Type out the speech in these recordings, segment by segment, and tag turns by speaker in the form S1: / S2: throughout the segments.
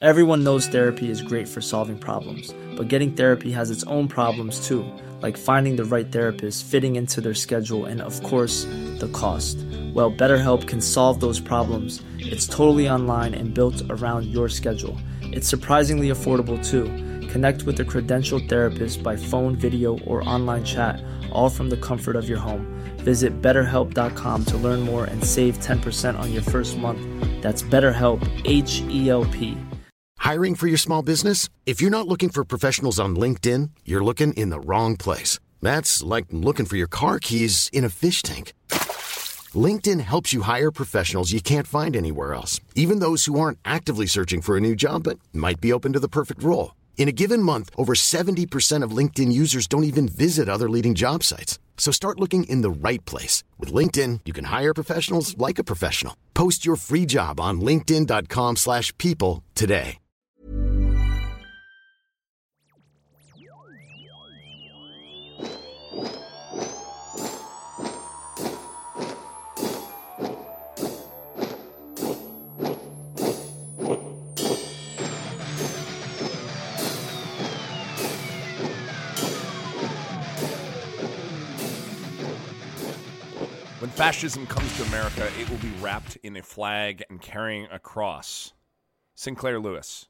S1: Everyone knows therapy is great for solving problems, but getting therapy has its own problems too, like finding the right therapist, fitting into their schedule, and of course, the cost. Well, BetterHelp can solve those problems. It's totally online and built around your schedule. It's surprisingly affordable too. Connect with a credentialed therapist by phone, video, or online chat, all from the comfort of your home. Visit BetterHelp.com to learn more and save 10% on your first month. That's BetterHelp, H-E-L-P.
S2: Hiring for your small business? If you're not looking for professionals on LinkedIn, you're looking in the wrong place. That's like looking for your car keys in a fish tank. LinkedIn helps you hire professionals you can't find anywhere else, even those who aren't actively searching for a new job but might be open to the perfect role. In a given month, over 70% of LinkedIn users don't even visit other leading job sites. So start looking in the right place. With LinkedIn, you can hire professionals like a professional. Post your free job on linkedin.com/people today.
S3: When fascism comes to America, it will be wrapped in a flag and carrying a cross. Sinclair Lewis.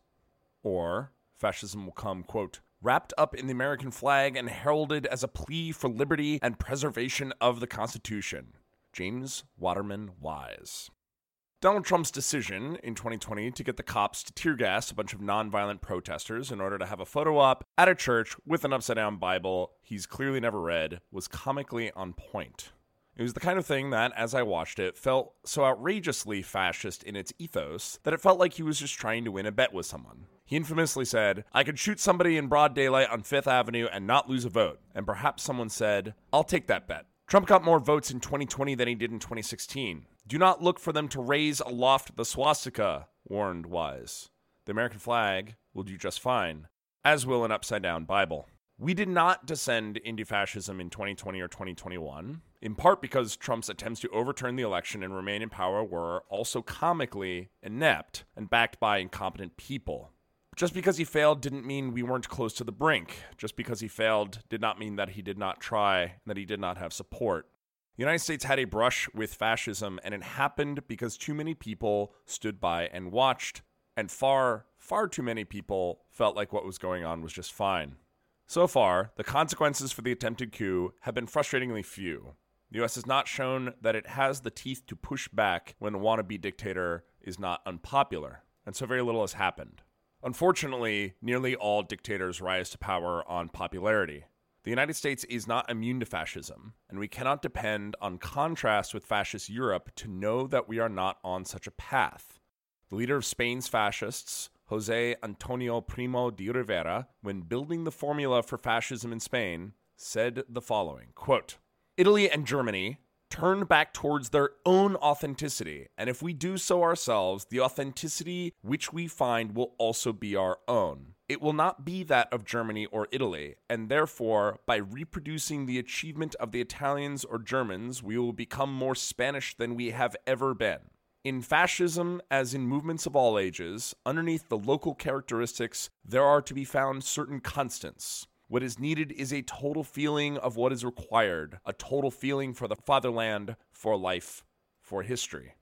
S3: Or, fascism will come, quote, wrapped up in the American flag and heralded as a plea for liberty and preservation of the Constitution. James Waterman Wise. Donald Trump's decision in 2020 to get the cops to tear gas a bunch of nonviolent protesters in order to have a photo op at a church with an upside-down Bible he's clearly never read was comically on point. It was the kind of thing that, as I watched it, felt so outrageously fascist in its ethos that it felt like he was just trying to win a bet with someone. He infamously said, "I could shoot somebody in broad daylight on Fifth Avenue and not lose a vote." And perhaps someone said, "I'll take that bet." Trump got more votes in 2020 than he did in 2016. Do not look for them to raise aloft the swastika, warned Wise. The American flag will do just fine, as will an upside-down Bible. We did not descend into fascism in 2020 or 2021, in part because Trump's attempts to overturn the election and remain in power were also comically inept and backed by incompetent people. Just because he failed didn't mean we weren't close to the brink. Just because he failed did not mean that he did not try and that he did not have support. The United States had a brush with fascism, and it happened because too many people stood by and watched, and far, far too many people felt like what was going on was just fine. So far, the consequences for the attempted coup have been frustratingly few. The U.S. has not shown that it has the teeth to push back when a wannabe dictator is not unpopular, and so very little has happened. Unfortunately, nearly all dictators rise to power on popularity. The United States is not immune to fascism, and we cannot depend on contrast with fascist Europe to know that we are not on such a path. The leader of Spain's fascists, José Antonio Primo de Rivera, when building the formula for fascism in Spain, said the following, quote, "Italy and Germany turn back towards their own authenticity, and if we do so ourselves, the authenticity which we find will also be our own. It will not be that of Germany or Italy, and therefore, by reproducing the achievement of the Italians or Germans, we will become more Spanish than we have ever been. In fascism, as in movements of all ages, underneath the local characteristics, there are to be found certain constants. What is needed is a total feeling of what is required, a total feeling for the fatherland, for life, for history."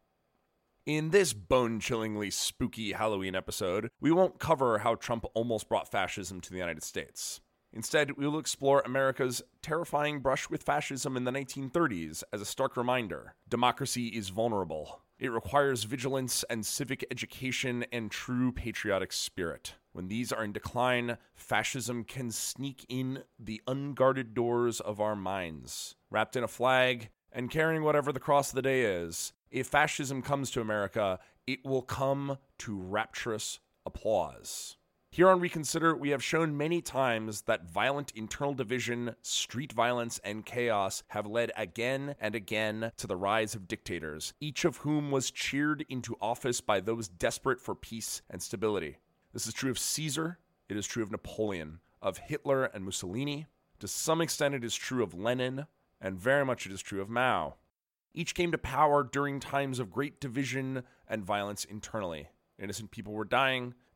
S3: In this bone-chillingly spooky Halloween episode, we won't cover how Trump almost brought fascism to the United States. Instead, we will explore America's terrifying brush with fascism in the 1930s as a stark reminder. Democracy is vulnerable. It requires vigilance and civic education and true patriotic spirit. When these are in decline, fascism can sneak in the unguarded doors of our minds. Wrapped in a flag and carrying whatever the cross of the day is, if fascism comes to America, it will come to rapturous applause. Here on Reconsider, we have shown many times that violent internal division, street violence, and chaos have led again and again to the rise of dictators, each of whom was cheered into office by those desperate for peace and stability. This is true of Caesar, it is true of Napoleon, of Hitler and Mussolini. To some extent, it is true of Lenin, and very much it is true of Mao. Each came to power during times of great division and violence internally. Innocent people were dying,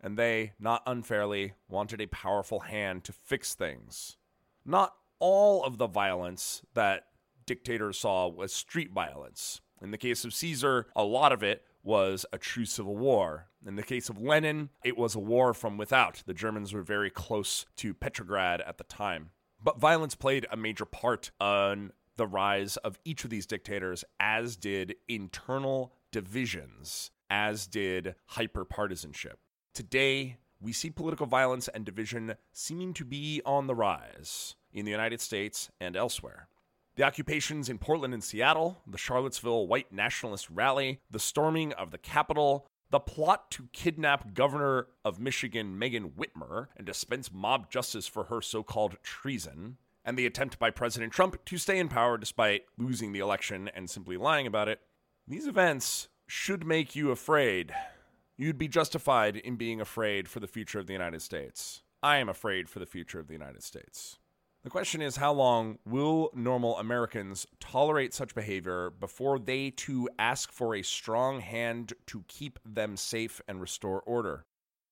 S3: and they, not unfairly, wanted a powerful hand to fix things. Not all of the violence that dictators saw was street violence. In the case of Caesar, a lot of it was a true civil war. In the case of Lenin, it was a war from without. The Germans were very close to Petrograd at the time. But violence played a major part on the rise of each of these dictators, as did internal divisions, as did hyper-partisanship. Today, we see political violence and division seeming to be on the rise in the United States and elsewhere. The occupations in Portland and Seattle, the Charlottesville white nationalist rally, the storming of the Capitol, the plot to kidnap Governor of Michigan Megan Whitmer and dispense mob justice for her so-called treason, and the attempt by President Trump to stay in power despite losing the election and simply lying about it, these events should make you afraid. You'd be justified in being afraid for the future of the United States. I am afraid for the future of the United States. The question is, how long will normal Americans tolerate such behavior before they too ask for a strong hand to keep them safe and restore order?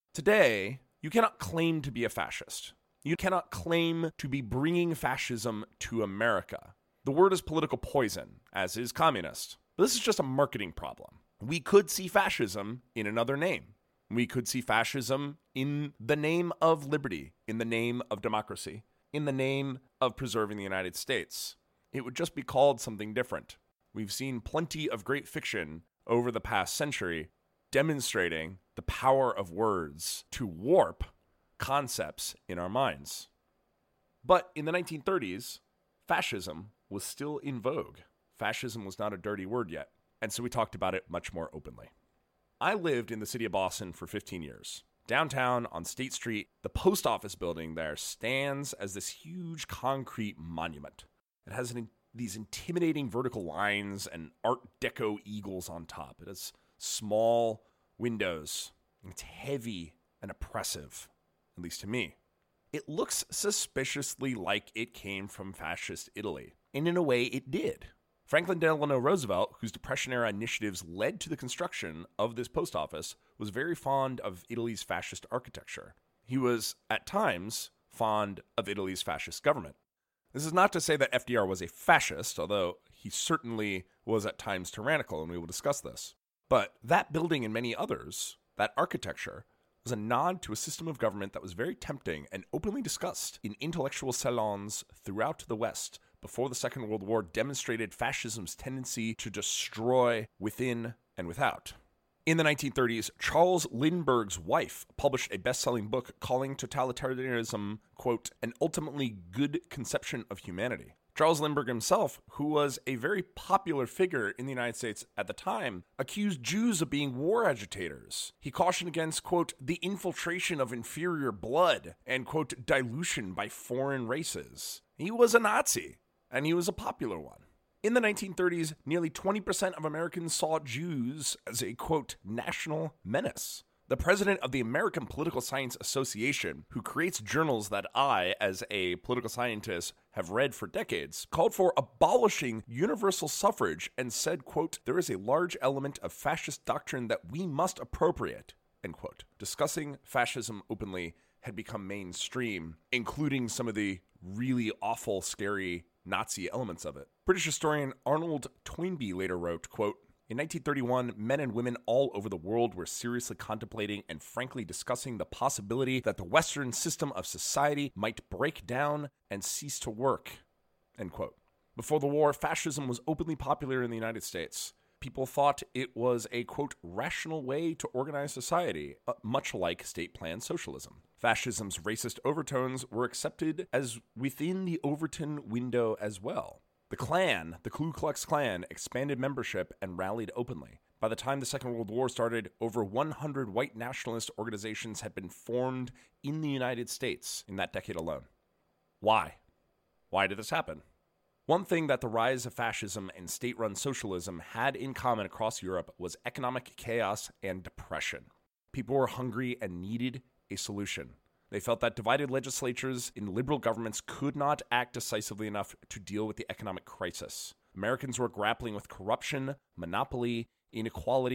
S3: Today, you cannot claim to be a fascist. You cannot claim to be bringing fascism to America. The word is political poison, as is communist. But this is just a marketing problem. We could see fascism in another name. We could see fascism in the name of liberty, in the name of democracy, in the name of preserving the United States. It would just be called something different. We've seen plenty of great fiction over the past century demonstrating the power of words to warp concepts in our minds. But in the 1930s, fascism was still in vogue. Fascism was not a dirty word yet, and so we talked about it much more openly. I lived in the city of Boston for 15 years. Downtown on State Street, the post office building there stands as this huge concrete monument. It has these intimidating vertical lines and Art Deco eagles on top. It has small windows. It's heavy and oppressive, at least to me. It looks suspiciously like it came from fascist Italy, and in a way it did. Franklin Delano Roosevelt, whose Depression-era initiatives led to the construction of this post office, was very fond of Italy's fascist architecture. He was, at times, fond of Italy's fascist government. This is not to say that FDR was a fascist, although he certainly was at times tyrannical, and we will discuss this. But that building and many others, that architecture, was a nod to a system of government that was very tempting and openly discussed in intellectual salons throughout the West before the Second World War demonstrated fascism's tendency to destroy within and without. In the 1930s, Charles Lindbergh's wife published a best-selling book calling totalitarianism, quote, an ultimately good conception of humanity. Charles Lindbergh himself, who was a very popular figure in the United States at the time, accused Jews of being war agitators. He cautioned against, quote, the infiltration of inferior blood and, quote, dilution by foreign races. He was a Nazi, and he was a popular one. In the 1930s, nearly 20% of Americans saw Jews as a, quote, national menace. The president of the American Political Science Association, who creates journals that I, as a political scientist, have read for decades, called for abolishing universal suffrage and said, quote, there is a large element of fascist doctrine that we must appropriate, end quote. Discussing fascism openly had become mainstream, including some of the really awful, scary Nazi elements of it. British historian Arnold Toynbee later wrote, quote, in 1931, men and women all over the world were seriously contemplating and frankly discussing the possibility that the Western system of society might break down and cease to work, end quote. Before the war, fascism was openly popular in the United States. People thought it was a, quote, rational way to organize society, much like state-planned socialism. Fascism's racist overtones were accepted as within the Overton window as well. The Klan, the Ku Klux Klan, expanded membership and rallied openly. By the time the Second World War started, over 100 white nationalist organizations had been formed in the United States in that decade alone. Why? Why did this happen? One thing that the rise of fascism and state-run socialism had in common across Europe was economic chaos and depression. People were hungry and needed a solution. They felt that divided legislatures in liberal governments could not act decisively enough to deal with the economic crisis. Americans were grappling with corruption, monopoly, inequality,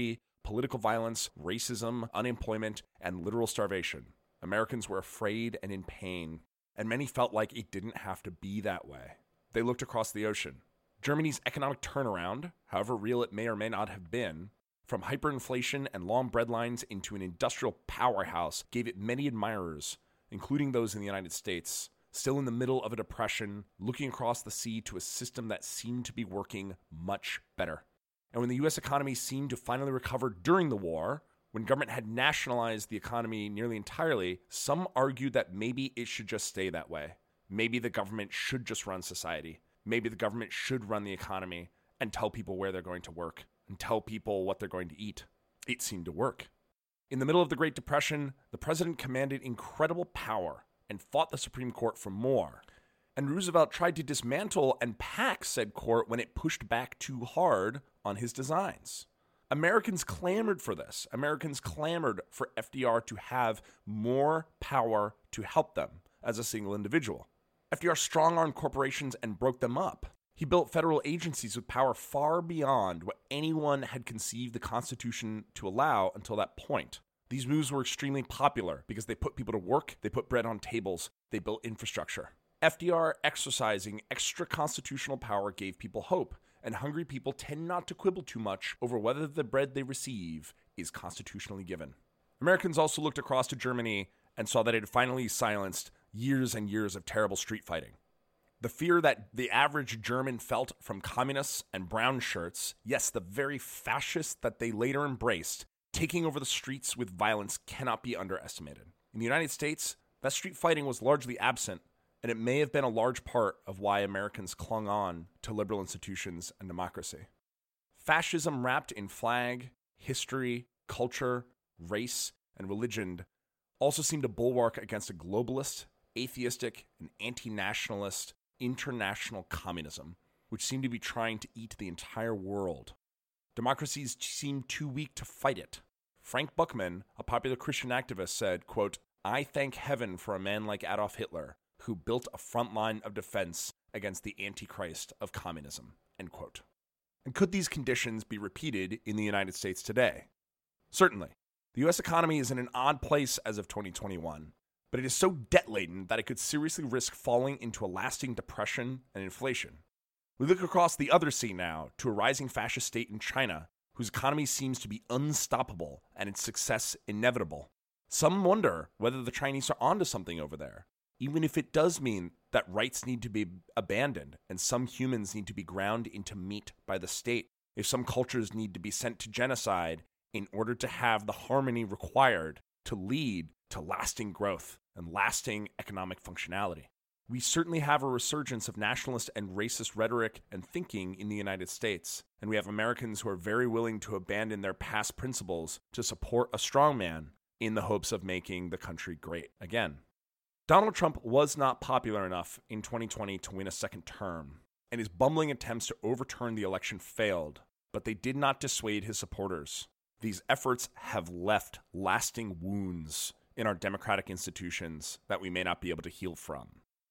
S3: political violence, racism, unemployment, and literal starvation. Americans were afraid and in pain, and many felt like it didn't have to be that way. They looked across the ocean. Germany's economic turnaround, however real it may or may not have been, from hyperinflation and long breadlines into an industrial powerhouse, gave it many admirers, including those in the United States, still in the middle of a depression, looking across the sea to a system that seemed to be working much better. And when the U.S. economy seemed to finally recover during the war, when government had nationalized the economy nearly entirely, some argued that maybe it should just stay that way. Maybe the government should just run society. Maybe the government should run the economy and tell people where they're going to work and tell people what they're going to eat. It seemed to work. In the middle of the Great Depression, the president commanded incredible power and fought the Supreme Court for more. And Roosevelt tried to dismantle and pack said court when it pushed back too hard on his designs. Americans clamored for this. Americans clamored for FDR to have more power to help them as a single individual. FDR strong-armed corporations and broke them up. He built federal agencies with power far beyond what anyone had conceived the Constitution to allow until that point. These moves were extremely popular because they put people to work, they put bread on tables, they built infrastructure. FDR exercising extra constitutional power gave people hope, and hungry people tend not to quibble too much over whether the bread they receive is constitutionally given. Americans also looked across to Germany and saw that it had finally silenced years and years of terrible street fighting. The fear that the average German felt from communists and brown shirts, yes, the very fascists that they later embraced, taking over the streets with violence cannot be underestimated. In the United States, that street fighting was largely absent, and it may have been a large part of why Americans clung on to liberal institutions and democracy. Fascism wrapped in flag, history, culture, race, and religion also seemed a bulwark against a globalist, atheistic, and anti-nationalist international communism, which seemed to be trying to eat the entire world. Democracies seemed too weak to fight it. Frank Buchman, a popular Christian activist, said, quote, "I thank heaven for a man like Adolf Hitler, who built a front line of defense against the Antichrist of communism," end quote. And could these conditions be repeated in the United States today? Certainly. The U.S. economy is in an odd place as of 2021, but it is so debt-laden that it could seriously risk falling into a lasting depression and inflation. We look across the other sea now to a rising fascist state in China, whose economy seems to be unstoppable and its success inevitable. Some wonder whether the Chinese are onto something over there, even if it does mean that rights need to be abandoned and some humans need to be ground into meat by the state, if some cultures need to be sent to genocide in order to have the harmony required to lead to lasting growth and lasting economic functionality. We certainly have a resurgence of nationalist and racist rhetoric and thinking in the United States, and we have Americans who are very willing to abandon their past principles to support a strongman in the hopes of making the country great again. Donald Trump was not popular enough in 2020 to win a second term, and his bumbling attempts to overturn the election failed, but they did not dissuade his supporters. These efforts have left lasting wounds in our democratic institutions that we may not be able to heal from.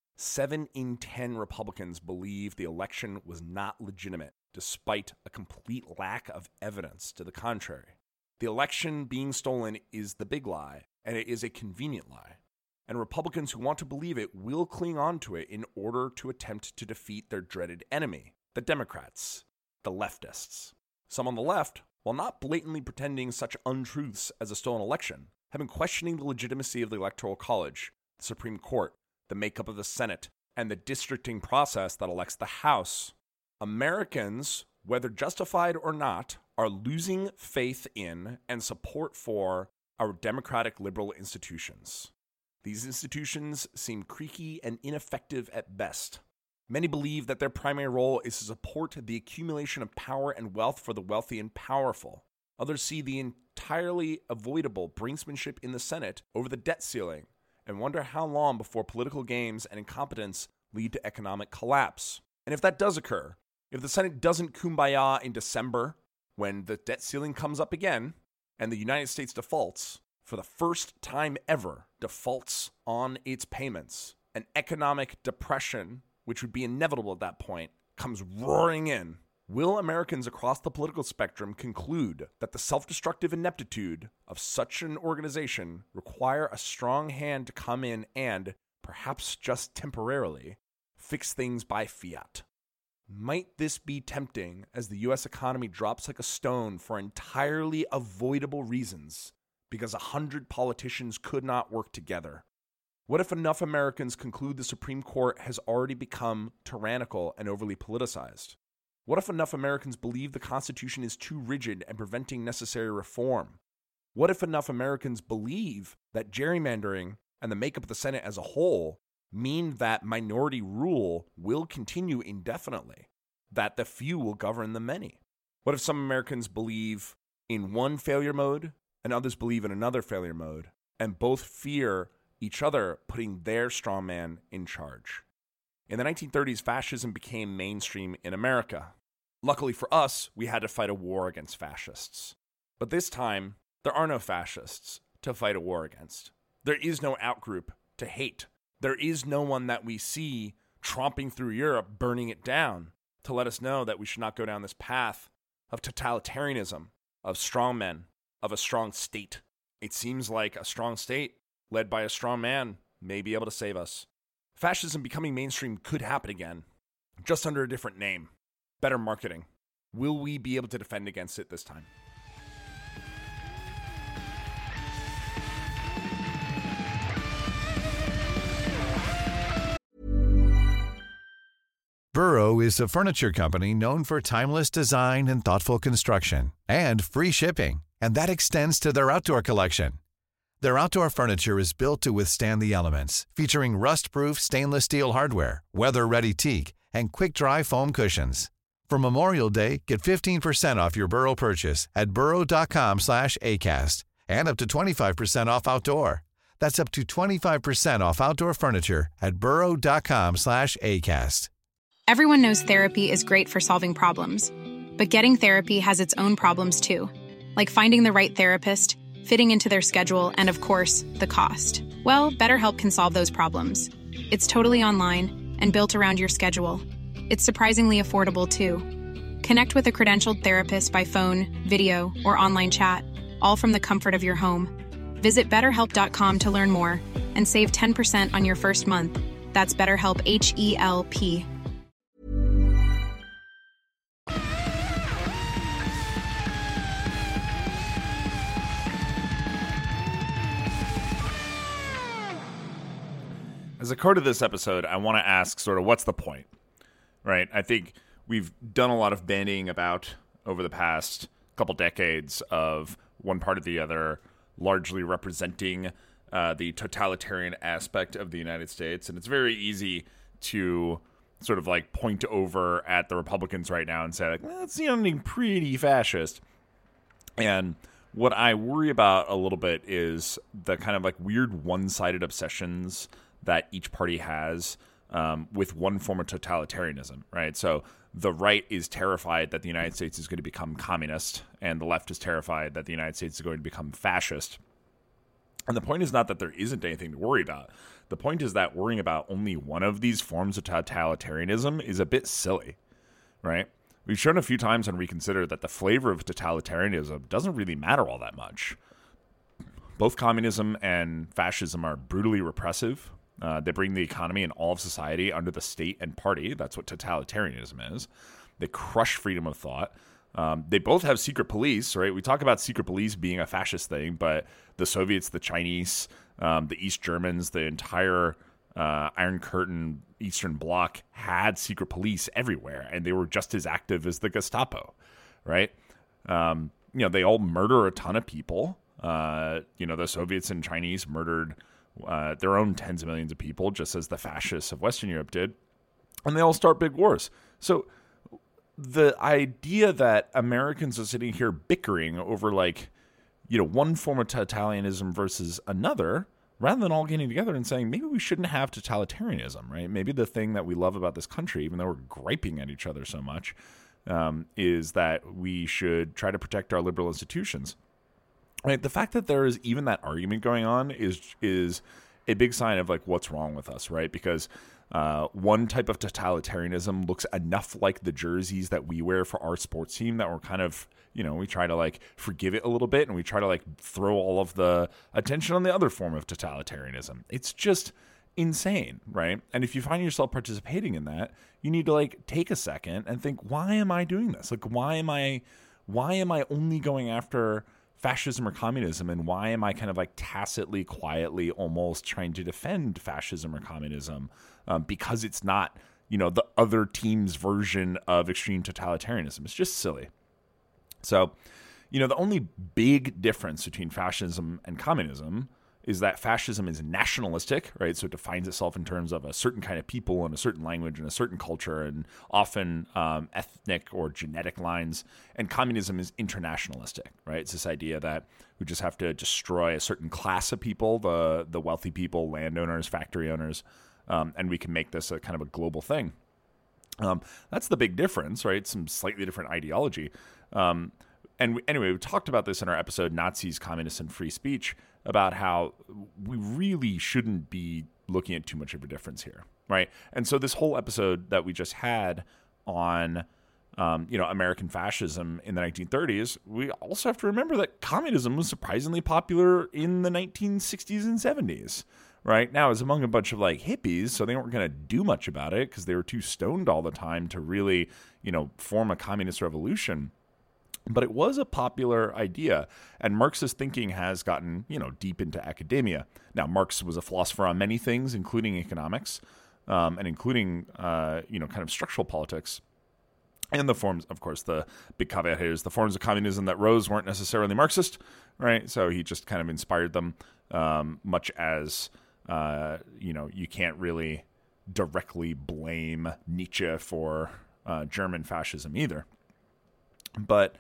S3: 7 in 10 Republicans believe the election was not legitimate, despite a complete lack of evidence to the contrary. The election being stolen is the big lie, and it is a convenient lie. And Republicans who want to believe it will cling on to it in order to attempt to defeat their dreaded enemy, the Democrats, the leftists. Some on the left, while not blatantly pretending such untruths as a stolen election, have been questioning the legitimacy of the Electoral College, the Supreme Court, the makeup of the Senate, and the districting process that elects the House. Americans, whether justified or not, are losing faith in and support for our democratic liberal institutions. These institutions seem creaky and ineffective at best. Many believe that their primary role is to support the accumulation of power and wealth for the wealthy and powerful. Others see the entirely avoidable brinksmanship in the Senate over the debt ceiling and wonder how long before political games and incompetence lead to economic collapse. And if that does occur, if the Senate doesn't kumbaya in December when the debt ceiling comes up again and the United States defaults, for the first time ever, defaults on its payments, an economic depression, which would be inevitable at that point, comes roaring in, Will Americans across the political spectrum conclude that the self-destructive ineptitude of such an organization require a strong hand to come in and, perhaps just temporarily, fix things by fiat? Might this be tempting as the U.S. economy drops like a stone for entirely avoidable reasons because 100 politicians could not work together? What if enough Americans conclude the Supreme Court has already become tyrannical and overly politicized? What if enough Americans believe the Constitution is too rigid and preventing necessary reform? What if enough Americans believe that gerrymandering and the makeup of the Senate as a whole mean that minority rule will continue indefinitely, that the few will govern the many? What if some Americans believe in one failure mode and others believe in another failure mode, and both fear each other putting their strongman in charge? In the 1930s, fascism became mainstream in America. Luckily for us, we had to fight a war against fascists. But this time, there are no fascists to fight a war against. There is no outgroup to hate. There is no one that we see tromping through Europe, burning it down, to let us know that we should not go down this path of totalitarianism, of strongmen, of a strong state. It seems like a strong state, led by a strong man, may be able to save us. Fascism becoming mainstream could happen again, just under a different name. Better marketing. Will we be able to defend against it this time?
S4: Burrow is a furniture company known for timeless design and thoughtful construction, and free shipping, and that extends to their outdoor collection. Their outdoor furniture is built to withstand the elements, featuring rust-proof stainless steel hardware, weather-ready teak, and quick-dry foam cushions. For Memorial Day, get 15% off your Burrow purchase at burrow.com/acast, and up to 25% off outdoor. That's up to 25% off outdoor furniture at burrow.com/acast.
S5: Everyone knows therapy is great for solving problems, but getting therapy has its own problems too, like finding the right therapist, fitting into their schedule, and of course, the cost. Well, BetterHelp can solve those problems. It's totally online and built around your schedule. It's surprisingly affordable too. Connect with a credentialed therapist by phone, video, or online chat, all from the comfort of your home. Visit BetterHelp.com to learn more and save 10% on your first month. That's BetterHelp, H-E-L-P.
S3: As a core to this episode, I want to ask sort of what's the point, right? I think we've done a lot of bandying about over the past couple decades of one part or the other largely representing the totalitarian aspect of the United States. And it's very easy to sort of like point over at the Republicans right now and say, like, well, it's sounding pretty fascist. And what I worry about a little bit is the kind of like weird one-sided obsessions that each party has with one form of totalitarianism, right? So the right is terrified that the United States is going to become communist, and the left is terrified that the United States is going to become fascist. And the point is not that there isn't anything to worry about. The point is that worrying about only one of these forms of totalitarianism is a bit silly, right? We've shown a few times on Reconsider that the flavor of totalitarianism doesn't really matter all that much. Both communism and fascism are brutally repressive. They bring the economy and all of society under the state and party. That's what totalitarianism is. They crush freedom of thought. They both have secret police, right? We talk about secret police being a fascist thing, but the Soviets, the Chinese, the East Germans, the entire Iron Curtain Eastern Bloc had secret police everywhere, and they were just as active as the Gestapo, right? They all murder a ton of people. The Soviets and Chinese murdered their own tens of millions of people, just as the fascists of Western Europe did. And they all start big wars. So the idea that Americans are sitting here bickering over one form of totalitarianism versus another, rather than all getting together and saying, maybe we shouldn't have totalitarianism, right? Maybe the thing that we love about this country, even though we're griping at each other so much, is that we should try to protect our liberal institutions. Right, the fact that there is even that argument going on is a big sign of like what's wrong with us, right? Because one type of totalitarianism looks enough like the jerseys that we wear for our sports team that we're kind of, we try to like forgive it a little bit, and we try to like throw all of the attention on the other form of totalitarianism. It's just insane, right? And if you find yourself participating in that, you need to like take a second and think, why am I doing this? Like, why am I only going after fascism or communism, and why am I kind of like tacitly, quietly, almost trying to defend fascism or communism because it's not, the other team's version of extreme totalitarianism? It's just silly. So, the only big difference between fascism and communism is that fascism is nationalistic, right? So it defines itself in terms of a certain kind of people and a certain language and a certain culture, and often ethnic or genetic lines. And communism is internationalistic, right? It's this idea that we just have to destroy a certain class of people, the wealthy people, landowners, factory owners, and we can make this a kind of a global thing. That's the big difference, right? Some slightly different ideology. Anyway, we talked about this in our episode, Nazis, Communists, and Free Speech, about how we really shouldn't be looking at too much of a difference here, right? And so this whole episode that we just had on, American fascism in the 1930s, we also have to remember that communism was surprisingly popular in the 1960s and 70s, right? Now, it was among a bunch of like hippies, so they weren't going to do much about it because they were too stoned all the time to really, form a communist revolution. But it was a popular idea, and Marxist thinking has gotten, deep into academia. Now, Marx was a philosopher on many things, including economics, and including, kind of structural politics. And the forms, of course, the big caveat here is the forms of communism that rose weren't necessarily Marxist, right? So he just kind of inspired them, much as, you can't really directly blame Nietzsche for German fascism either. But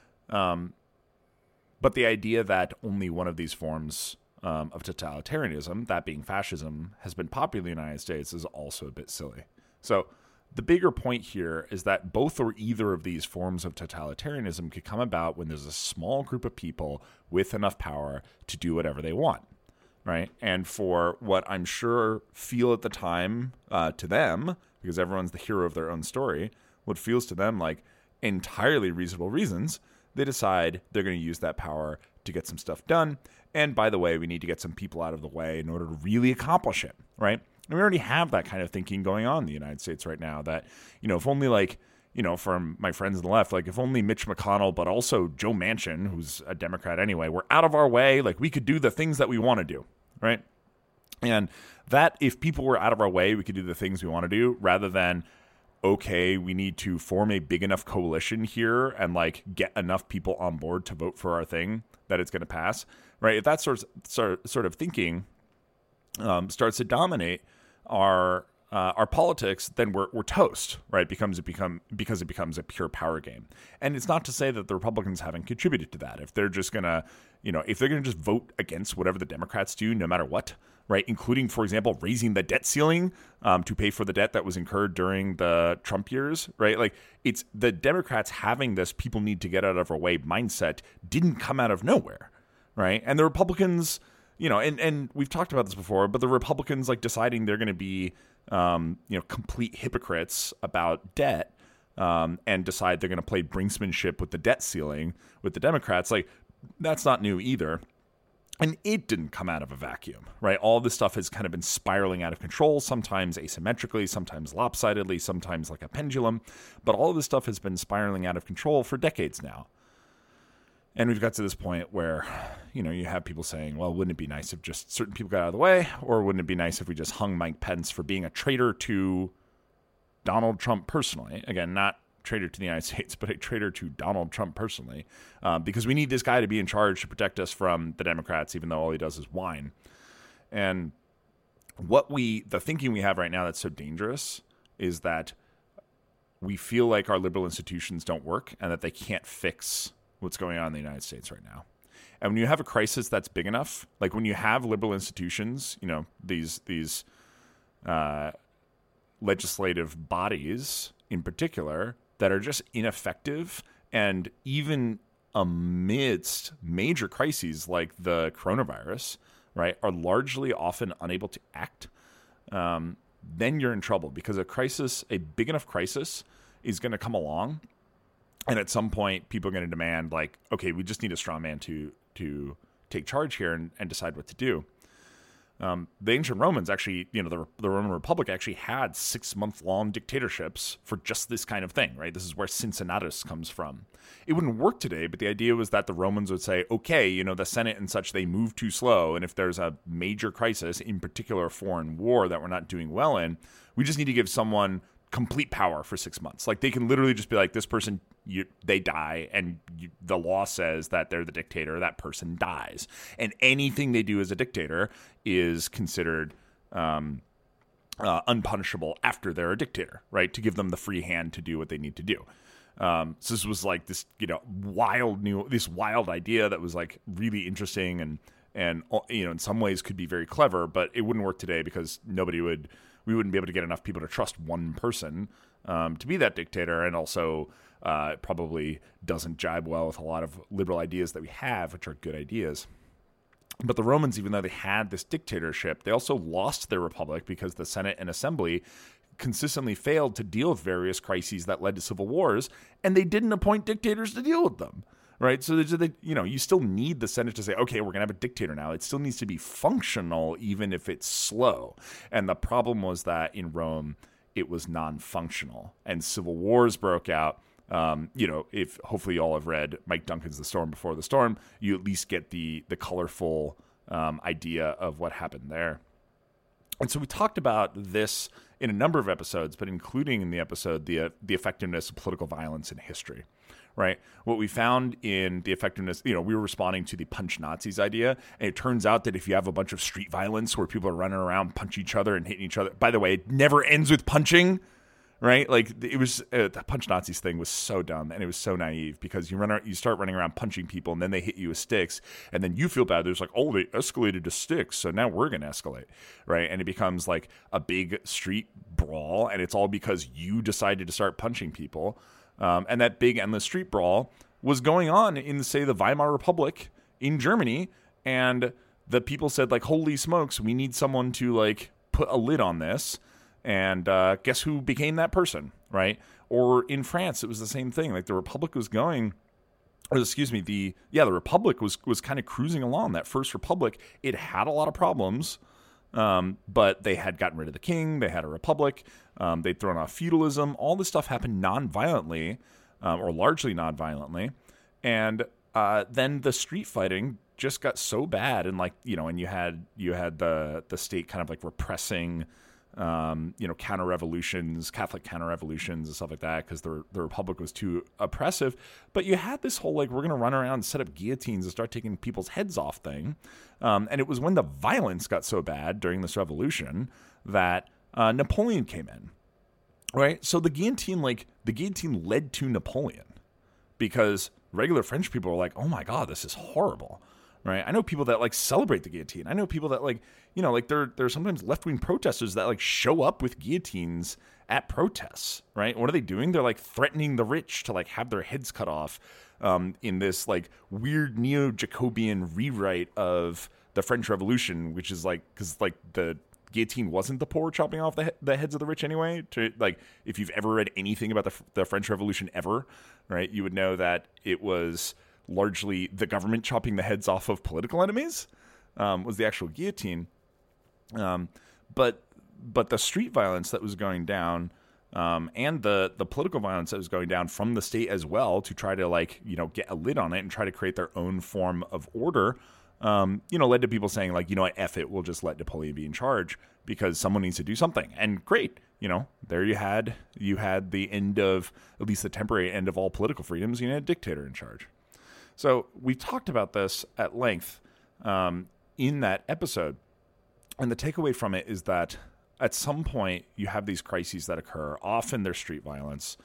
S3: the idea that only one of these forms of totalitarianism, that being fascism, has been popular in the United States is also a bit silly. So the bigger point here is that both or either of these forms of totalitarianism could come about when there's a small group of people with enough power to do whatever they want, right? And for what I'm sure feel at the time to them, because everyone's the hero of their own story, what feels to them like entirely reasonable reasons, they decide they're going to use that power to get some stuff done. And by the way, we need to get some people out of the way in order to really accomplish it, right? And we already have that kind of thinking going on in the United States right now that, if only from my friends on the left, like if only Mitch McConnell, but also Joe Manchin, who's a Democrat anyway, were out of our way, like we could do the things that we want to do, right? And that if people were out of our way, we could do the things we want to do rather than, okay, we need to form a big enough coalition here and like get enough people on board to vote for our thing that it's going to pass, right? If that sort of thinking starts to dominate our politics, then we're toast, right? Because it becomes a pure power game. And it's not to say that the Republicans haven't contributed to that. If they're just gonna, if they're gonna just vote against whatever the Democrats do, no matter what, right? Including, for example, raising the debt ceiling to pay for the debt that was incurred during the Trump years, right? Like it's the Democrats having this people need to get out of our way mindset didn't come out of nowhere, right? And the Republicans, and we've talked about this before, but the Republicans like deciding they're going to be, complete hypocrites about debt and decide they're going to play brinksmanship with the debt ceiling with the Democrats, like that's not new either. And it didn't come out of a vacuum, right? All this stuff has kind of been spiraling out of control, sometimes asymmetrically, sometimes lopsidedly, sometimes like a pendulum. But all of this stuff has been spiraling out of control for decades now. And we've got to this point where, you have people saying, well, wouldn't it be nice if just certain people got out of the way? Or wouldn't it be nice if we just hung Mike Pence for being a traitor to Donald Trump personally? Again, not traitor to the United States, but a traitor to Donald Trump personally, because we need this guy to be in charge to protect us from the Democrats, even though all he does is whine. And the thinking we have right now that's so dangerous is that we feel like our liberal institutions don't work and that they can't fix what's going on in the United States right now. And when you have a crisis that's big enough, like when you have liberal institutions, these legislative bodies in particular that are just ineffective, and even amidst major crises like the coronavirus, right, are largely often unable to act, then you're in trouble, because a big enough crisis is going to come along. And at some point, people are going to demand, like, okay, we just need a straw man to take charge here and decide what to do. The ancient Romans actually, the Roman Republic actually had 6-month-long dictatorships for just this kind of thing, right? This is where Cincinnatus comes from. It wouldn't work today, but the idea was that the Romans would say, okay, the Senate and such, they move too slow. And if there's a major crisis, in particular a foreign war that we're not doing well in, we just need to give someone complete power for 6 months. Like, they can literally just be like, this person, they die, and the law says that they're the dictator, that person dies. And anything they do as a dictator is considered unpunishable after they're a dictator, right? To give them the free hand to do what they need to do. So this was like this, wild idea that was like really interesting and in some ways could be very clever, but it wouldn't work today because we wouldn't be able to get enough people to trust one person to be that dictator, and also it probably doesn't jibe well with a lot of liberal ideas that we have, which are good ideas. But the Romans, even though they had this dictatorship, they also lost their republic because the Senate and Assembly consistently failed to deal with various crises that led to civil wars, and they didn't appoint dictators to deal with them. Right, so you still need the Senate to say, okay, we're going to have a dictator now. It still needs to be functional, even if it's slow. And the problem was that in Rome, it was non-functional, and civil wars broke out. If hopefully you all have read Mike Duncan's The Storm Before the Storm, you at least get the colorful idea of what happened there. And so we talked about this in a number of episodes, but including in the episode, the effectiveness of political violence in history. Right. What we found in the effectiveness, we were responding to the punch Nazis idea. And it turns out that if you have a bunch of street violence where people are running around, punch each other and hitting each other. By the way, it never ends with punching. Right. Like, it was the punch Nazis thing was so dumb, and it was so naive, because you start running around punching people, and then they hit you with sticks, and then you feel bad. There's like, oh, they escalated to sticks, so now we're going to escalate. Right. And it becomes like a big street brawl, and it's all because you decided to start punching people. And that big endless street brawl was going on in, say, the Weimar Republic in Germany. And the people said, like, holy smokes, we need someone to, like, put a lid on this. And guess who became that person, right? Or in France, it was the same thing. Like, the Republic was going, the Republic was kind of cruising along. That First Republic, it had a lot of problems. But they had gotten rid of the king. They had a republic. They'd thrown off feudalism. All this stuff happened non-violently, or largely non-violently. And then the street fighting just got so bad, and and you had the state kind of like repressing, counter-revolutions, Catholic counter-revolutions and stuff like that, because the republic was too oppressive. But you had this whole, like, we're going to run around and set up guillotines and start taking people's heads off thing. And it was when the violence got so bad during this revolution that Napoleon came in, right? So the guillotine led to Napoleon, because regular French people were like, oh my God, this is horrible. Right. I know people that like celebrate the guillotine. I know people that there are sometimes left-wing protesters that like show up with guillotines at protests. Right. What are they doing? They're like threatening the rich to like have their heads cut off in this like weird neo-Jacobean rewrite of the French Revolution, which is like, because like the guillotine wasn't the poor chopping off the heads of the rich anyway. Like, if you've ever read anything about the French Revolution ever, right, you would know that it was largely the government chopping the heads off of political enemies, was the actual guillotine. But the street violence that was going down, and the political violence that was going down from the state as well, to try to get a lid on it and try to create their own form of order, led to people saying like, what, F it, we'll just let Napoleon be in charge because someone needs to do something. And great, there you had the end of, at least the temporary end of all political freedoms. You had a dictator in charge. So we talked about this at length in that episode, and the takeaway from it is that at some point you have these crises that occur. Often they're street violence,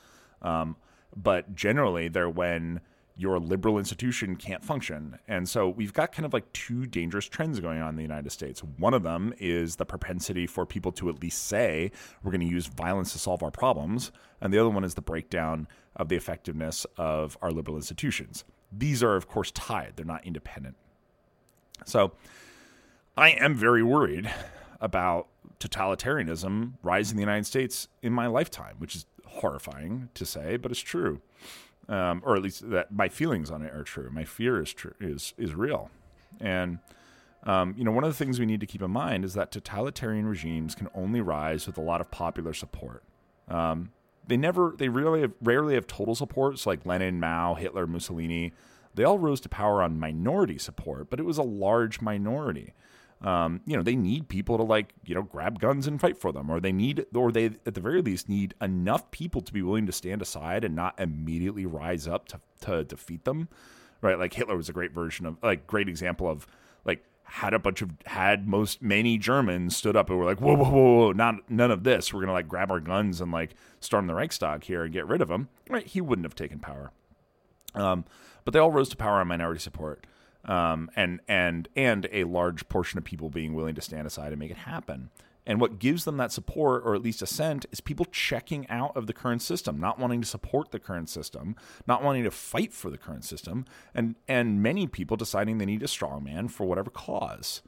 S3: but generally they're when your liberal institution can't function. And so we've got kind of like two dangerous trends going on in the United States. One of them is the propensity for people to at least say we're going to use violence to solve our problems, and the other one is the breakdown of the effectiveness of our liberal institutions. These are, of course, tied. They're not independent. So I am very worried about totalitarianism rising in the United States in my lifetime, which is horrifying to say, but it's true. Or at least that my feelings on it are true. My fear is true, is real. And, one of the things we need to keep in mind is that totalitarian regimes can only rise with a lot of popular support. They rarely have total support. So like Lenin, Mao, Hitler, Mussolini, they all rose to power on minority support, but it was a large minority. They need people to grab guns and fight for them, or they at the very least need enough people to be willing to stand aside and not immediately rise up to defeat them, right? Like Hitler was a great example of many Germans stood up and were like, whoa, none of this. We're going to grab our guns and storm the Reichstag here and get rid of him, right? He wouldn't have taken power. But they all rose to power on minority support. And a large portion of people being willing to stand aside and make it happen. And what gives them that support, or at least assent, is people checking out of the current system, not wanting to support the current system, not wanting to fight for the current system, and many people deciding they need a strongman for whatever cause.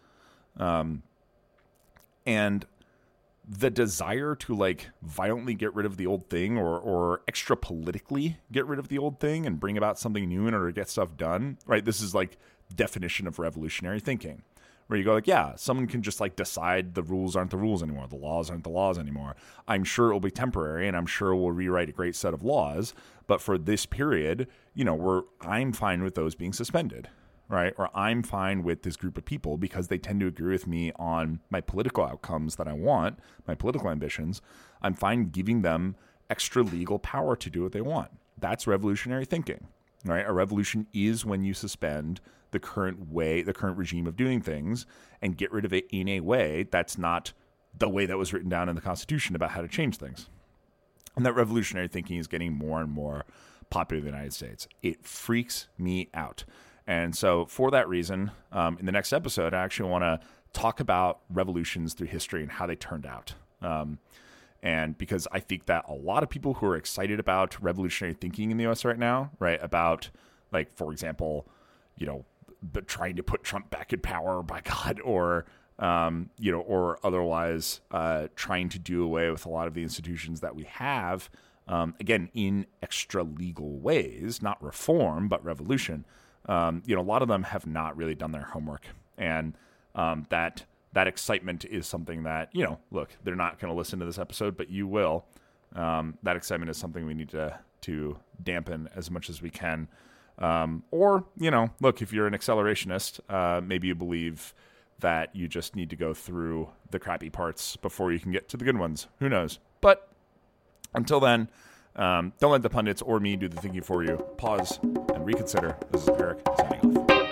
S3: And the desire to violently get rid of the old thing or extra politically get rid of the old thing and bring about something new in order to get stuff done, right? This is definition of revolutionary thinking, where you go someone can just decide the rules aren't the rules anymore, the laws aren't the laws anymore. I'm sure it will be temporary, and I'm sure we'll rewrite a great set of laws, but for this period, I'm fine with those being suspended, right? Or I'm fine with this group of people because they tend to agree with me on my political outcomes that I want, my political ambitions. I'm fine giving them extra legal power to do what they want. That's revolutionary thinking, right? A revolution is when you suspend the current regime of doing things and get rid of it in a way that's not the way that was written down in the Constitution about how to change things. And that revolutionary thinking is getting more and more popular in the United States. It freaks me out. And so for that reason, in the next episode, I actually want to talk about revolutions through history and how they turned out. And because I think that a lot of people who are excited about revolutionary thinking in the U.S. right now, right, about for example, trying to put Trump back in power, by God, or otherwise trying to do away with a lot of the institutions that we have, again, in extra legal ways, not reform, but revolution. A lot of them have not really done their homework, and that excitement is something that, look, they're not going to listen to this episode, but you will. That excitement is something we need to dampen as much as we can. Or, look, if you're an accelerationist, maybe you believe that you just need to go through the crappy parts before you can get to the good ones. Who knows? But until then, don't let the pundits or me do the thinking for you. Pause and reconsider. This is Eric signing off.